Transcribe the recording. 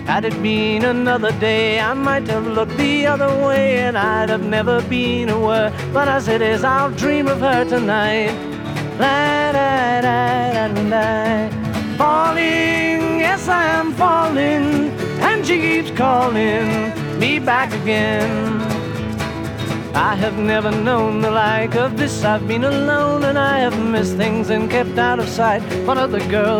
Had it been another day, I might have looked the other way, and I'd have never been aware. But as it is, I'll dream of her tonight. Falling, yes, I am falling, and she keeps calling me back again. I have never known the like of this. I've been alone and I have missed things and kept out of sight. One of the girls